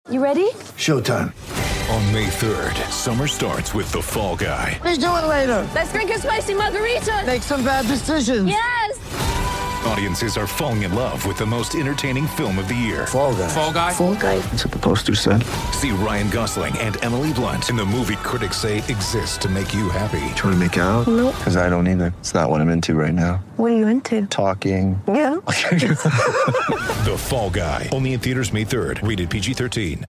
You ready? Showtime. On May 3rd, summer starts with The Fall Guy. Let's do it later. Let's drink a spicy margarita. Make some bad decisions. Yes. Audiences are falling in love with the most entertaining film of the year. Fall Guy. Fall Guy? Fall guy. That's what the poster said. See Ryan Gosling and Emily Blunt in the movie critics say exists to make you happy. Trying to make it out? Nope. Because I don't either. It's not what I'm into right now. What are you into? Talking. Yeah. The Fall Guy. Only in theaters May 3rd. Rated PG-13.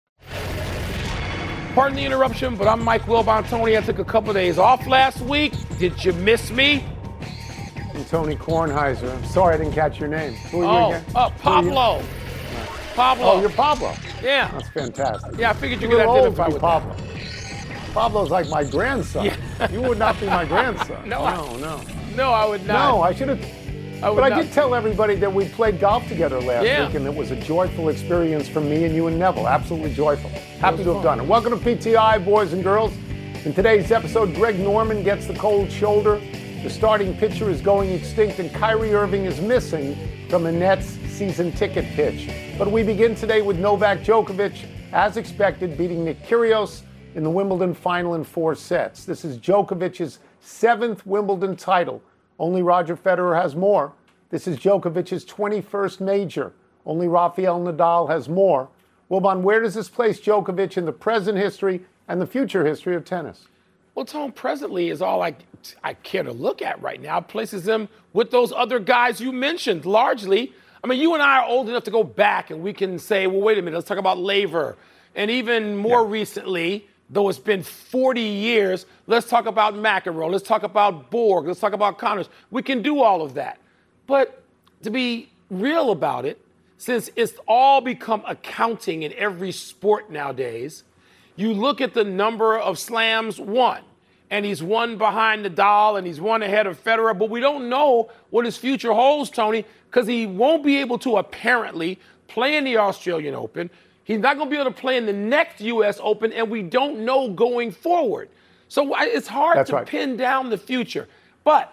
Pardon the interruption, but I'm Mike Wilbon. I took a couple of days off last week. Did you miss me? I'm Tony Kornheiser. I'm sorry I didn't catch your name. Who are you again? Pablo. Pablo. Oh, you're Pablo. Yeah. That's fantastic. Yeah, I figured you You're could old to identify be with Pablo. Pablo's like my grandson. Yeah. You would not be my grandson. No, no. No, I would not. No, I should have. But I did tell everybody that we played golf together last week, and it was a joyful experience for me and you and Neville. Absolutely joyful. Happy to have done it. Welcome to PTI, boys and girls. In today's episode, Greg Norman gets the cold shoulder. The starting pitcher is going extinct, and Kyrie Irving is missing from the Nets season ticket pitch. But we begin today with Novak Djokovic, as expected, beating Nick Kyrgios in the Wimbledon final in 4 sets. This is Djokovic's 7th Wimbledon title. Only Roger Federer has more. This is Djokovic's 21st major. Only Rafael Nadal has more. Wilbon, where does this place Djokovic in the present history and the future history of tennis? Well, Tom, presently is all I care to look at right now. It places him with those other guys you mentioned, largely. I mean, you and I are old enough to go back and we can say, well, wait a minute, let's talk about Laver. And even more recently, though it's been 40 years, let's talk about McEnroe. Let's talk about Borg. Let's talk about Connors. We can do all of that. But to be real about it, since it's all become accounting in every sport nowadays, you look at the number of slams won. And he's won behind Nadal and he's won ahead of Federer. But we don't know what his future holds, Tony, because he won't be able to apparently play in the Australian Open. He's not going to be able to play in the next U.S. Open, and we don't know going forward. So it's hard to pin down the future. But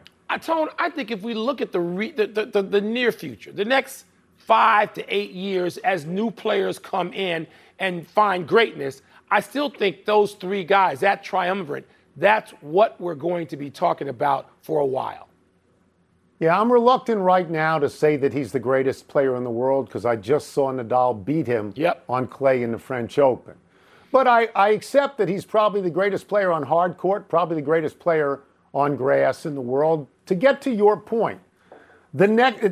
I think if we look at the near future, the next 5 to 8 years as new players come in and find greatness, I still think those 3 guys, that triumvirate, that's what we're going to be talking about for a while. Yeah, I'm reluctant right now to say that he's the greatest player in the world because I just saw Nadal beat him on clay in the French Open. But I accept that he's probably the greatest player on hard court, probably the greatest player on grass in the world. To get to your point, he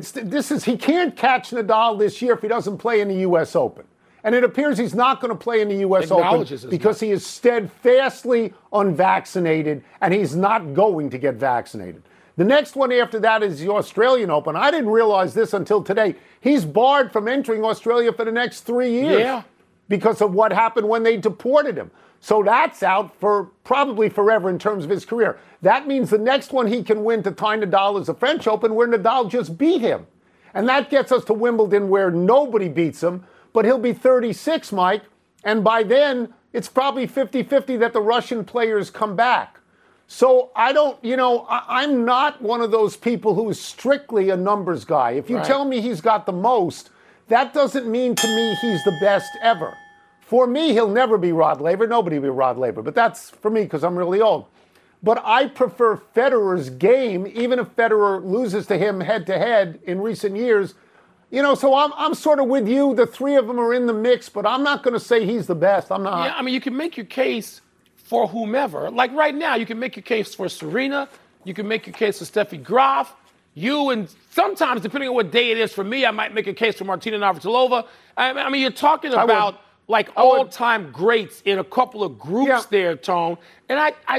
can't catch Nadal this year if he doesn't play in the U.S. Open. And it appears he's not going to play in the U.S. Open because he is steadfastly unvaccinated and he's not going to get vaccinated. The next one after that is the Australian Open. I didn't realize this until today. He's barred from entering Australia for the next 3 years because of what happened when they deported him. So that's out for probably forever in terms of his career. That means the next one he can win to tie Nadal is the French Open where Nadal just beat him. And that gets us to Wimbledon where nobody beats him, but he'll be 36, Mike. And by then, it's probably 50-50 that the Russian players come back. So I'm not one of those people who is strictly a numbers guy. If you tell me he's got the most, that doesn't mean to me he's the best ever. For me, he'll never be Rod Laver. Nobody will be Rod Laver. But that's for me because I'm really old. But I prefer Federer's game, even if Federer loses to him head-to-head in recent years. So I'm sort of with you. The 3 of them are in the mix, but I'm not going to say he's the best. I'm not. Yeah, I mean, you can make your case for whomever. Like right now, you can make your case for Serena. You can make your case for Steffi Graf. And sometimes, depending on what day it is for me, I might make a case for Martina Navratilova. I mean, you're talking about all-time greats in a couple of groups there, Tone. And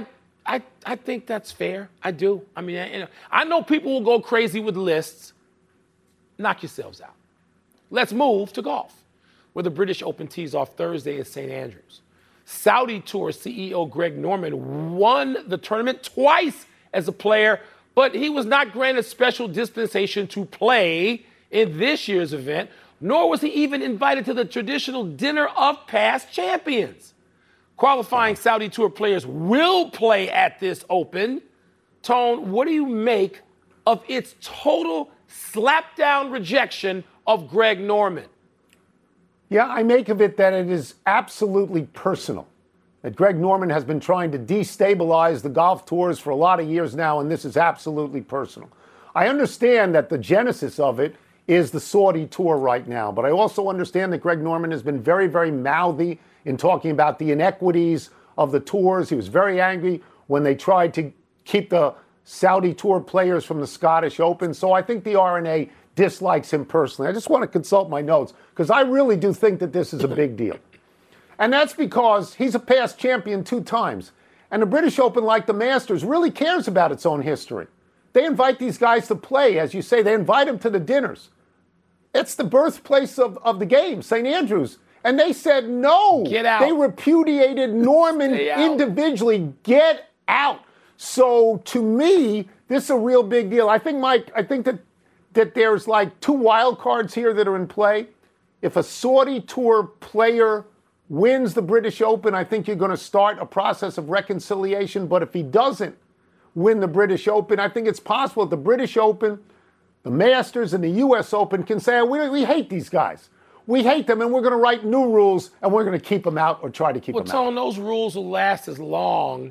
I think that's fair. I do. I mean, I know people will go crazy with lists. Knock yourselves out. Let's move to golf, where the British Open tees off Thursday at St. Andrews. Saudi Tour CEO Greg Norman won the tournament twice as a player, but he was not granted special dispensation to play in this year's event, nor was he even invited to the traditional dinner of past champions. Qualifying Saudi Tour players will play at this Open. Tone, what do you make of its total slapdown rejection of Greg Norman? Yeah, I make of it that it is absolutely personal. That Greg Norman has been trying to destabilize the golf tours for a lot of years now, and this is absolutely personal. I understand that the genesis of it is the Saudi tour right now, but I also understand that Greg Norman has been very, very mouthy in talking about the inequities of the tours. He was very angry when they tried to keep the Saudi tour players from the Scottish Open. So I think the R&A dislikes him personally. I just want to consult my notes because I really do think that this is a big deal. And that's because he's a past champion 2 times. And the British Open, like the Masters, really cares about its own history. They invite these guys to play. As you say, they invite them to the dinners. It's the birthplace of the game, St. Andrews. And they said no. Get out. They repudiated Norman individually. Get out. So to me, this is a real big deal. I think, Mike, that there's like 2 wild cards here that are in play. If a Saudi tour player wins the British Open, I think you're going to start a process of reconciliation. But if he doesn't win the British Open, I think it's possible that the British Open, the Masters, and the U.S. Open can say, we hate these guys. We hate them, and we're going to write new rules, and we're going to keep them out or try to keep them out. Well, Tone, those rules will last as long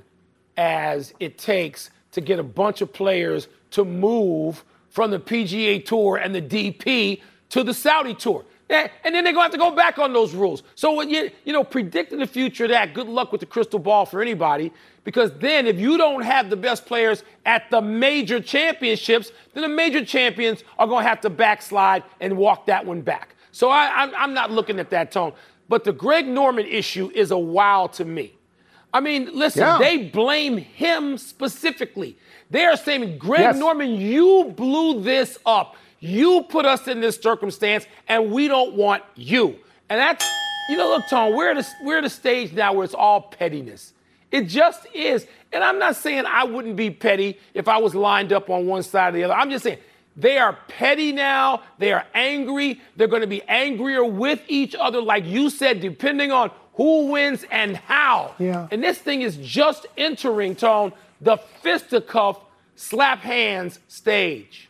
as it takes to get a bunch of players to move from the PGA Tour and the DP to the Saudi Tour. And then they're going to have to go back on those rules. So, when predicting the future of that, good luck with the crystal ball for anybody, because then if you don't have the best players at the major championships, then the major champions are going to have to backslide and walk that one back. So I'm not looking at that, Tone. But the Greg Norman issue is a wow to me. I mean, listen, They blame him specifically. They are saying, Greg Norman, you blew this up. You put us in this circumstance, and we don't want you. And that's, look, Tone, we're at a stage now where it's all pettiness. It just is. And I'm not saying I wouldn't be petty if I was lined up on one side or the other. I'm just saying they are petty now. They are angry. They're going to be angrier with each other, like you said, depending on who wins and how. Yeah. And this thing is just entering, Tone, the fisticuff, slap hands stage.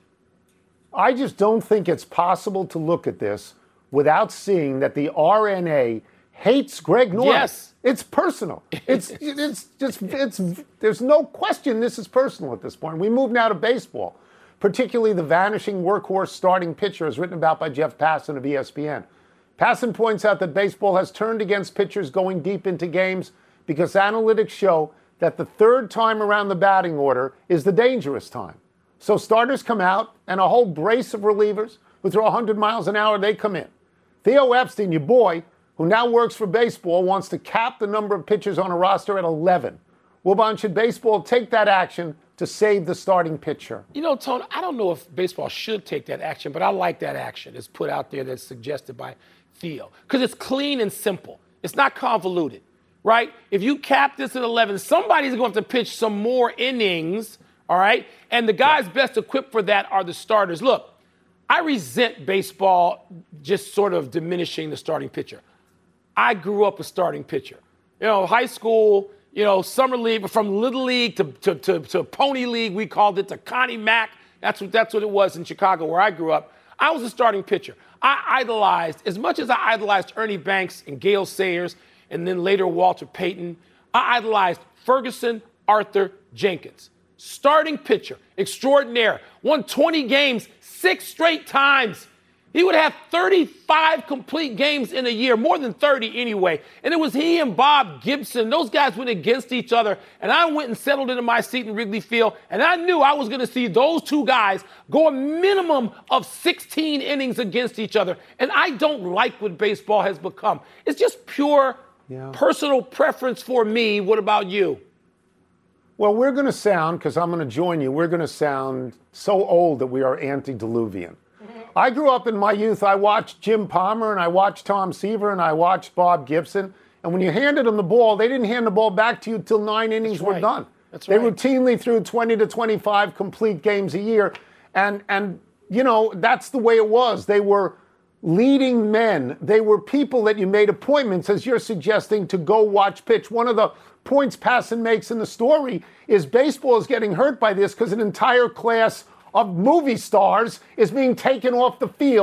I just don't think it's possible to look at this without seeing that the R&A hates Greg Norman. Yes. It's personal. There's no question this is personal at this point. We move now to baseball, particularly the vanishing workhorse starting pitcher as written about by Jeff Passan of ESPN. Passan points out that baseball has turned against pitchers going deep into games because analytics show that the 3rd time around the batting order is the dangerous time. So starters come out, and a whole brace of relievers who throw 100 miles an hour, they come in. Theo Epstein, your boy, who now works for baseball, wants to cap the number of pitchers on a roster at 11. Wilbon, should baseball take that action to save the starting pitcher? Tone, I don't know if baseball should take that action, but I like that action that's put out there that's suggested by Theo. Because it's clean and simple. It's not convoluted, right? If you cap this at 11, somebody's going to have to pitch some more innings, all right? And the guys best equipped for that are the starters. Look, I resent baseball just sort of diminishing the starting pitcher. I grew up a starting pitcher. High school, summer league, from Little League to Pony League, we called it, to Connie Mack. That's what it was in Chicago where I grew up. I was a starting pitcher. I idolized, as much as I idolized Ernie Banks and Gale Sayers and then later Walter Payton, I idolized Ferguson, Arthur, Jenkins. Starting pitcher, extraordinaire, won 20 games 6 straight times. He would have 35 complete games in a year, more than 30 anyway. And it was he and Bob Gibson. Those guys went against each other. And I went and settled into my seat in Wrigley Field. And I knew I was going to see those 2 guys go a minimum of 16 innings against each other. And I don't like what baseball has become. It's just pure personal preference for me. What about you? Well, we're going to sound, because I'm going to join you, we're going to sound so old that we are antediluvian. I grew up in my youth, I watched Jim Palmer, and I watched Tom Seaver, and I watched Bob Gibson. And when you handed them the ball, they didn't hand the ball back to you until 9 innings were done. They routinely threw 20 to 25 complete games a year. And that's the way it was. They were leading men. They were people that you made appointments, as you're suggesting, to go watch pitch. One of the points Passan makes in the story is baseball is getting hurt by this because an entire class of movie stars is being taken off the field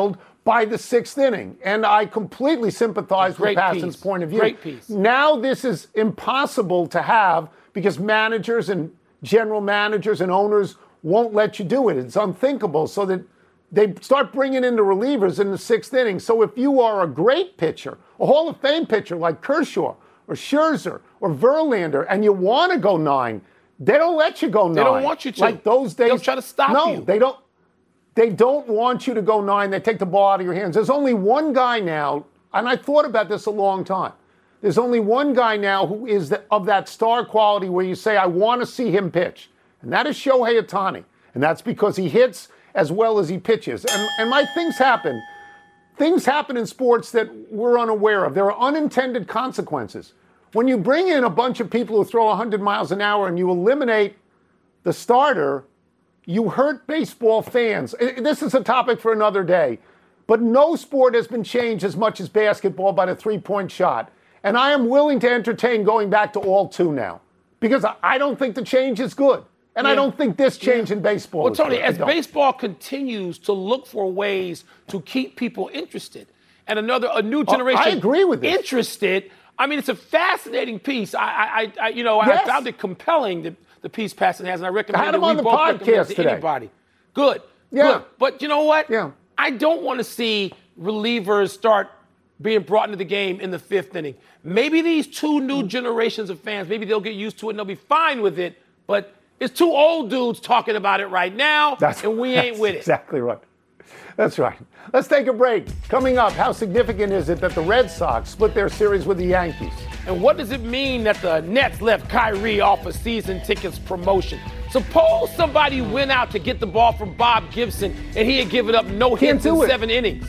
by the sixth inning. And I completely sympathize with Passan's point of view. Great piece. Now this is impossible to have because managers and general managers and owners won't let you do it. It's unthinkable. So that they start bringing in the relievers in the sixth inning. So if you are a great pitcher, a Hall of Fame pitcher like Kershaw or Scherzer or Verlander, and you want to go 9, they don't let you go 9. They don't want you to. Like those days. They'll try to stop you. No, they don't. They don't want you to go 9. They take the ball out of your hands. There's only one guy now, and I thought about this a long time. There's only one guy now who is of that star quality where you say, I want to see him pitch. And that is Shohei Ohtani. And that's because he hits as well as he pitches. And my things happen. Things happen in sports that we're unaware of. There are unintended consequences. When you bring in a bunch of people who throw 100 miles an hour and you eliminate the starter, you hurt baseball fans. This is a topic for another day. But no sport has been changed as much as basketball by the three-point shot. And I am willing to entertain going back to all 2 now. Because I don't think the change is good. And I don't think this change in baseball is Tony, good. as baseball continues to look for ways to keep people interested, and a new generation I agree with this. interested, I mean, it's a fascinating piece. I found it compelling, the piece Passan has, and I recommend had him on the podcast today. Anybody. Good. Yeah. Good. But you know what? Yeah. I don't want to see relievers start being brought into the game in the 5th inning. Maybe these 2 new generations of fans, maybe they'll get used to it and they'll be fine with it, but it's 2 old dudes talking about it right now, and we ain't with it. Exactly right. That's right. Let's take a break. Coming up, how significant is it that the Red Sox split their series with the Yankees? And what does it mean that the Nets left Kyrie off a season tickets promotion? Suppose somebody went out to get the ball from Bob Gibson and he had given up no hits in 7 innings.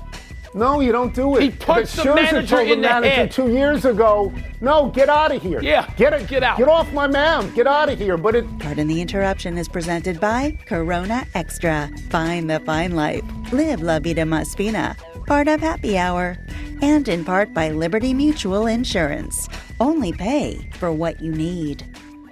No, you don't do it. He punched the Scherzer manager told the in the manager head 2 years ago, no, get out of here. Yeah, get out. Get off my mound. Get out of here. But Pardon the Interruption is presented by Corona Extra. Find the fine life. Live La Vida Más Fina. Part of Happy Hour. And in part by Liberty Mutual Insurance. Only pay for what you need.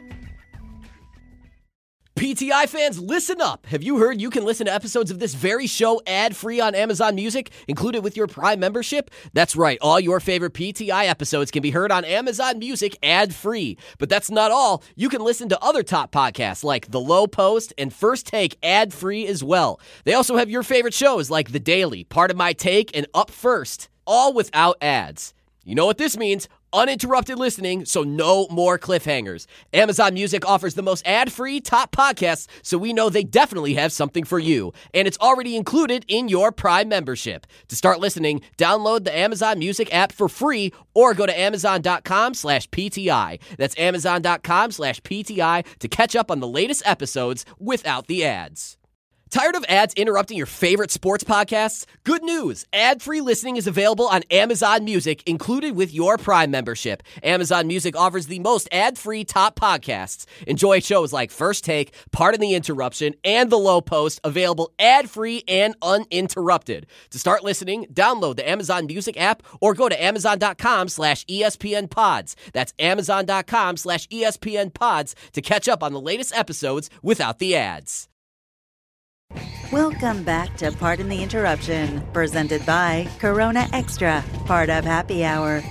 PTI fans, listen up. Have you heard you can listen to episodes of this very show ad-free on Amazon Music, included with your Prime membership? That's right. All your favorite PTI episodes can be heard on Amazon Music ad-free. But that's not all. You can listen to other top podcasts like The Low Post and First Take ad-free as well. They also have your favorite shows like The Daily, Part of My Take, and Up First, all without ads. You know what this means? Uninterrupted listening, so no more cliffhangers. Amazon Music offers the most ad-free top podcasts, so we know they definitely have something for you. And it's already included in your Prime membership. To start listening, download the Amazon Music app for free or go to amazon.com/PTI. That's amazon.com/PTI to catch up on the latest episodes without the ads. Tired of ads interrupting your favorite sports podcasts? Good news! Ad-free listening is available on Amazon Music, included with your Prime membership. Amazon Music offers the most ad-free top podcasts. Enjoy shows like First Take, Pardon the Interruption, and The Low Post, available ad-free and uninterrupted. To start listening, download the Amazon Music app or go to amazon.com/ESPNpods. That's amazon.com/ESPNpods to catch up on the latest episodes without the ads. Welcome back to Pardon the Interruption, presented by Corona Extra, part of Happy Hour.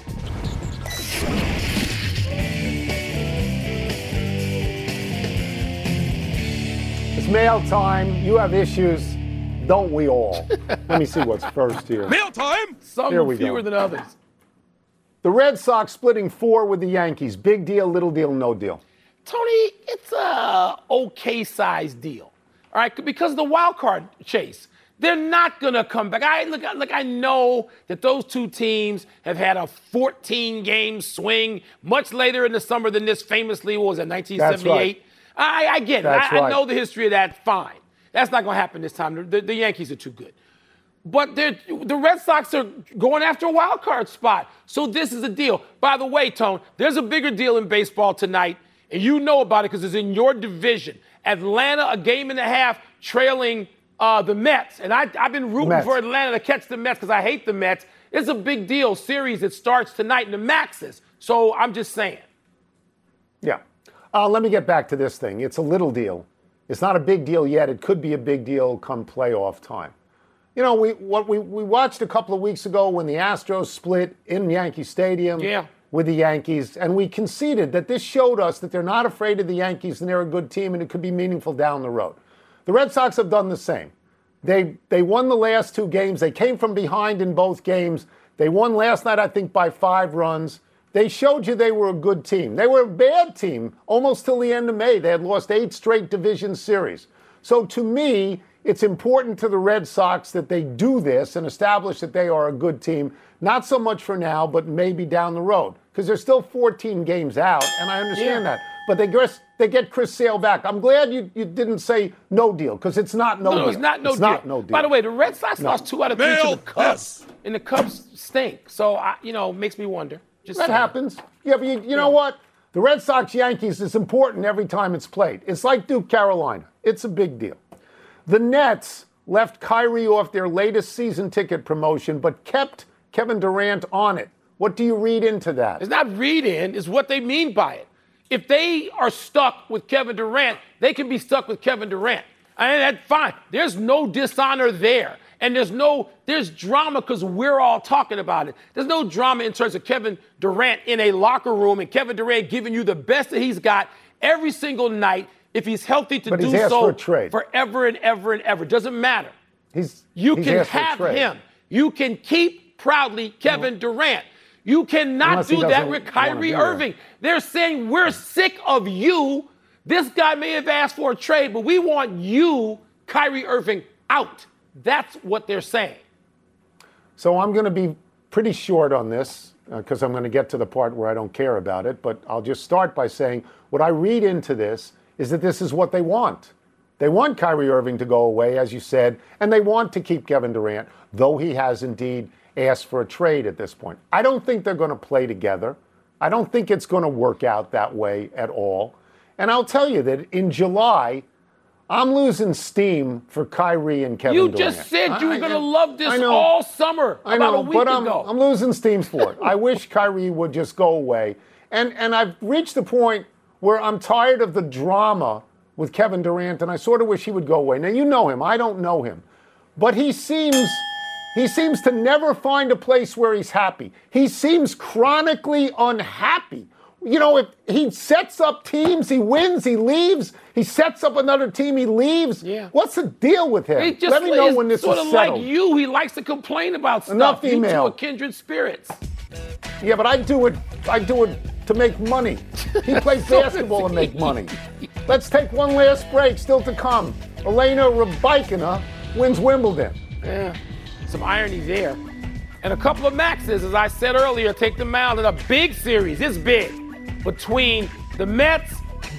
it's mail time. You have issues, don't we all? Let me see what's first here. Mail time! Some Here we fewer go. than others. The Red Sox splitting 4 with the Yankees. Big deal, little deal, no deal. Tony, it's a okay-sized deal. All right, because of the wild card chase. They're not going to come back. I know that those 2 teams have had a 14-game swing much later in the summer than this famously was in 1978. That's right. I get it. I know the history of that. Fine. That's not going to happen this time. The Yankees are too good. But the Red Sox are going after a wild card spot. So this is a deal. By the way, Tone, there's a bigger deal in baseball tonight, and you know about it because it's in your division. Atlanta, a game and a half trailing the Mets. And I've been rooting for Atlanta to catch the Mets because I hate the Mets. It's a big deal series that starts tonight in the Maxes. So I'm just saying. Yeah. Let me get back to this thing. It's a little deal. It's not a big deal yet. It could be a big deal come playoff time. You know, we watched a couple of weeks ago when the Astros split in Yankee Stadium with the Yankees, and we conceded that this showed us that they're not afraid of the Yankees and they're a good team and it could be meaningful down the road. The Red Sox have done the same. They won the last 2 games. They came from behind in both games. They won last night, I think, by 5 runs. They showed you they were a good team. They were a bad team almost till the end of May. They had lost 8 straight division series. So to me, it's important to the Red Sox that they do this and establish that they are a good team. Not so much for now, but maybe down the road. Because they're still 14 games out, and I understand that. But they get Chris Sale back. I'm glad you didn't say no deal, because it's not no deal. No, it's not no deal. By the way, the Red Sox lost 2 out of 3 to the Cubs. And the Cubs stink. So, it makes me wonder. That happens. Yeah, but you know what? The Red Sox-Yankees is important every time it's played. It's like Duke-Carolina. It's a big deal. The Nets left Kyrie off their latest season ticket promotion, but kept Kevin Durant on it. What do you read into that? It's not read in, it's what they mean by it. If they are stuck with Kevin Durant, they can be stuck with Kevin Durant. And that's fine. There's no dishonor there. And there's drama because we're all talking about it. There's no drama in terms of Kevin Durant in a locker room and Kevin Durant giving you the best that he's got every single night if he's healthy to do so forever and ever and ever. Doesn't matter. You can have him. You can keep proudly Kevin Durant. You cannot do that with Kyrie Irving. They're saying we're sick of you. This guy may have asked for a trade, but we want you, Kyrie Irving, out. That's what they're saying. So I'm going to be pretty short on this because I'm going to get to the part where I don't care about it. But I'll just start by saying what I read into this is that this is what they want. They want Kyrie Irving to go away, as you said, and they want to keep Kevin Durant, though he has indeed asked for a trade at this point. I don't think they're going to play together. I don't think it's going to work out that way at all. And I'll tell you that in July, I'm losing steam for Kyrie and Kevin Durant. You just said you were going to love this all summer, about a week ago. I'm losing steam for it. I wish Kyrie would just go away. And I've reached the point where I'm tired of the drama with Kevin Durant, and I sort of wish he would go away. Now, you know him. I don't know him. But he seems to never find a place where he's happy. He seems chronically unhappy. You know, if he sets up teams, he wins, he leaves. He sets up another team, he leaves. Yeah. What's the deal with him? Let me know when this is settled. Sort of like you, he likes to complain about stuff. Enough email. You two are kindred spirits. Yeah, but I do it to make money. He plays basketball to make money. Let's take one last break, still to come. Elena Rybakina wins Wimbledon. Yeah, some irony there. And a couple of maxes, as I said earlier, take the mound in a big series. It's big. Between the Mets,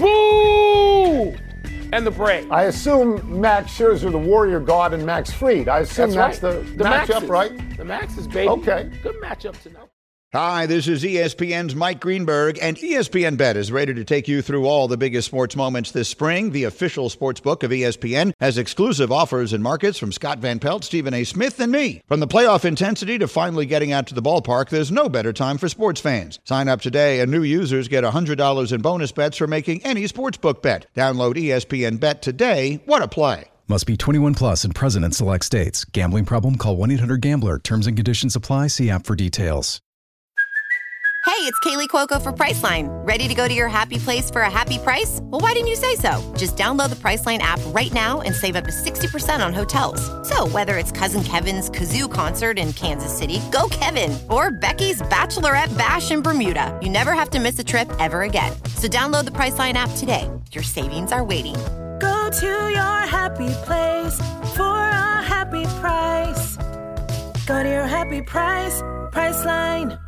boo, and the Braves. I assume Max Scherzer, the Warrior God, and Max Fried. I assume that's the matchup, right? The Maxes, baby. Okay. Good matchup to know. Hi, this is ESPN's Mike Greenberg, and ESPN Bet is ready to take you through all the biggest sports moments this spring. The official sports book of ESPN has exclusive offers and markets from Scott Van Pelt, Stephen A. Smith, and me. From the playoff intensity to finally getting out to the ballpark, there's no better time for sports fans. Sign up today, and new users get $100 in bonus bets for making any sportsbook bet. Download ESPN Bet today. What a play. Must be 21 plus and present in select states. Gambling problem? Call 1-800-GAMBLER. Terms and conditions apply. See app for details. Hey, it's Kaylee Cuoco for Priceline. Ready to go to your happy place for a happy price? Well, why didn't you say so? Just download the Priceline app right now and save up to 60% on hotels. So whether it's Cousin Kevin's Kazoo Concert in Kansas City, go Kevin, or Becky's Bachelorette Bash in Bermuda, you never have to miss a trip ever again. So download the Priceline app today. Your savings are waiting. Go to your happy place for a happy price. Go to your happy price, Priceline.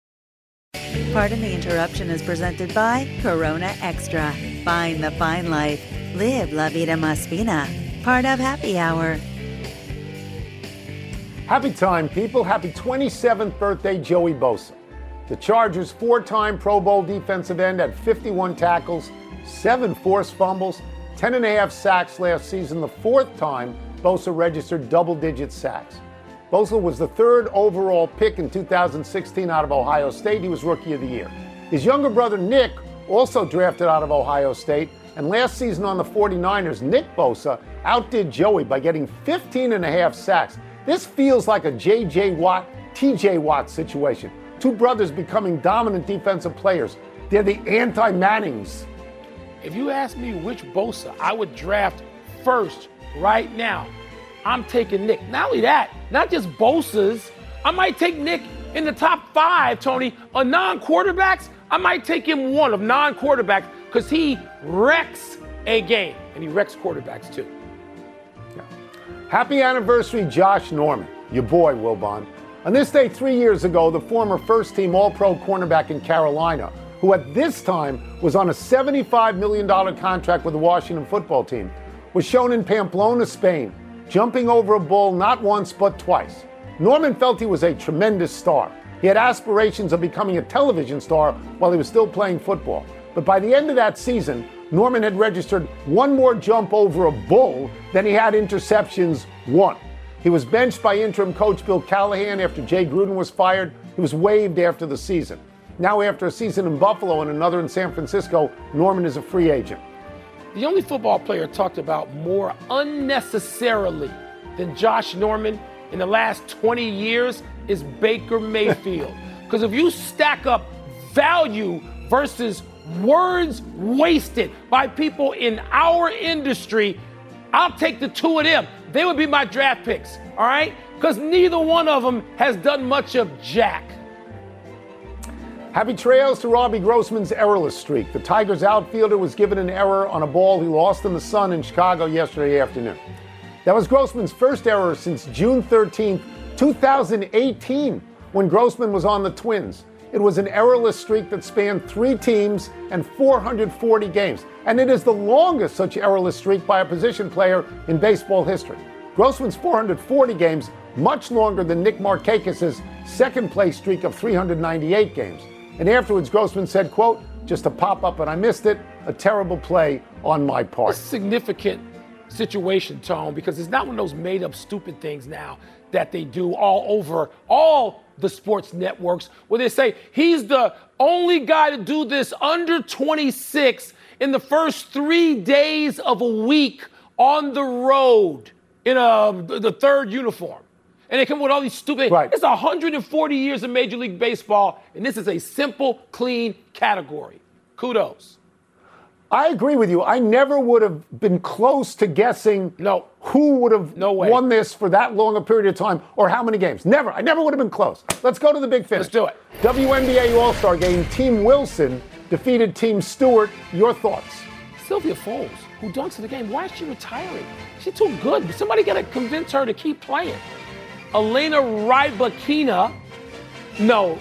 Pardon the interruption is presented by Corona Extra. Find the fine life. Live La Vida Más Fina. Part of Happy Hour. Happy time, people. Happy 27th birthday, Joey Bosa. The Chargers' 4-time Pro Bowl defensive end had 51 tackles, 7 forced fumbles, 10.5 sacks last season, the 4th time Bosa registered double-digit sacks. Bosa was the 3rd overall pick in 2016 out of Ohio State. He was Rookie of the Year. His younger brother, Nick, also drafted out of Ohio State. And last season on the 49ers, Nick Bosa outdid Joey by getting 15.5 sacks. This feels like a J.J. Watt, T.J. Watt situation. Two brothers becoming dominant defensive players. They're the anti-Mannings. If you ask me which Bosa I would draft first right now, I'm taking Nick. Not only that, not just Bosa's, I might take Nick in the top 5, Tony, of non-quarterbacks. I might take him one of non-quarterbacks because he wrecks a game, and he wrecks quarterbacks too. Yeah. Happy anniversary, Josh Norman, your boy, Wilbon. On this day 3 years ago, the former first-team All-Pro cornerback in Carolina, who at this time was on a $75 million contract with the Washington football team, was shown in Pamplona, Spain, jumping over a bull not once but twice. Norman felt he was a tremendous star. He had aspirations of becoming a television star while he was still playing football. But by the end of that season, Norman had registered one more jump over a bull than he had interceptions won. He was benched by interim coach Bill Callahan after Jay Gruden was fired. He was waived after the season. Now after a season in Buffalo and another in San Francisco, Norman is a free agent. The only football player talked about more unnecessarily than Josh Norman in the last 20 years is Baker Mayfield. Because if you stack up value versus words wasted by people in our industry, I'll take the two of them. They would be my draft picks, all right? Because neither one of them has done much of jack. Happy trails to Robbie Grossman's errorless streak. The Tigers outfielder was given an error on a ball he lost in the sun in Chicago yesterday afternoon. That was Grossman's first error since June 13, 2018, when Grossman was on the Twins. It was an errorless streak that spanned 3 teams and 440 games, and it is the longest such errorless streak by a position player in baseball history. Grossman's 440 games, much longer than Nick Markakis' second-place streak of 398 games. And afterwards, Grossman said, quote, "Just a pop-up and I missed it. A terrible play on my part." It's a significant situation, Tone, because it's not one of those made-up stupid things now that they do all over all the sports networks where they say he's the only guy to do this under 26 in the first 3 days of a week on the road in the third uniform. And they come up with all these stupid things. Right. It's 140 years of Major League Baseball, and this is a simple, clean category. Kudos. I agree with you. I never would have been close to guessing who would have won this for that long a period of time or how many games. Never. I never would have been close. Let's go to the big finish. Let's do it. WNBA All-Star Game, Team Wilson defeated Team Stewart. Your thoughts? Sylvia Foles, who dunks in the game, why is she retiring? She's too good. Somebody got to convince her to keep playing. Elena Rybakina. No,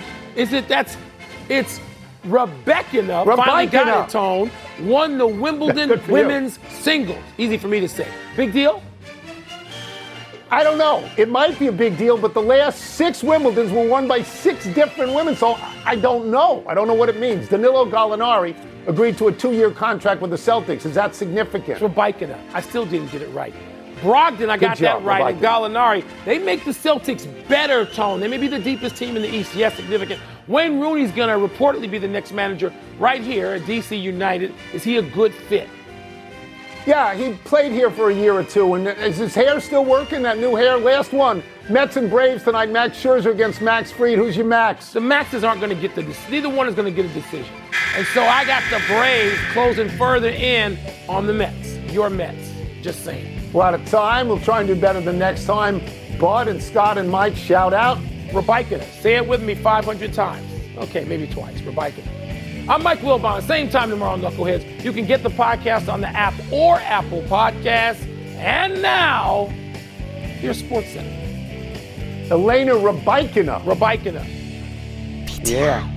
it's Rebekina. Finally got it, Tone. Won the Wimbledon women's singles. Easy for me to say. Big deal? I don't know. It might be a big deal, but the last 6 Wimbledons were won by 6 different women, so I don't know. I don't know what it means. Danilo Gallinari agreed to a 2-year contract with the Celtics. Is that significant? Rebekina. I still didn't get it right. Brogdon, I got that right, and Gallinari. They make the Celtics better, Tone. They may be the deepest team in the East. Yes, significant. Wayne Rooney's going to reportedly be the next manager right here at DC United. Is he a good fit? Yeah, he played here for a year or 2. And is his hair still working, that new hair? Last one, Mets and Braves tonight. Max Scherzer against Max Fried. Who's your Max? The Maxes aren't going to get neither one is going to get a decision. And so I got the Braves closing further in on the Mets. Your Mets. Just saying. We're out of time. We'll try and do better the next time. Bud and Scott and Mike, shout out. Rebekina. Say it with me 500 times. Okay, maybe twice. Rebekina. I'm Mike Wilbon. Same time tomorrow, Knuckleheads. You can get the podcast on the app or Apple Podcasts. And now, here's SportsCenter. Elena Rybakina. Rebekina. Yeah.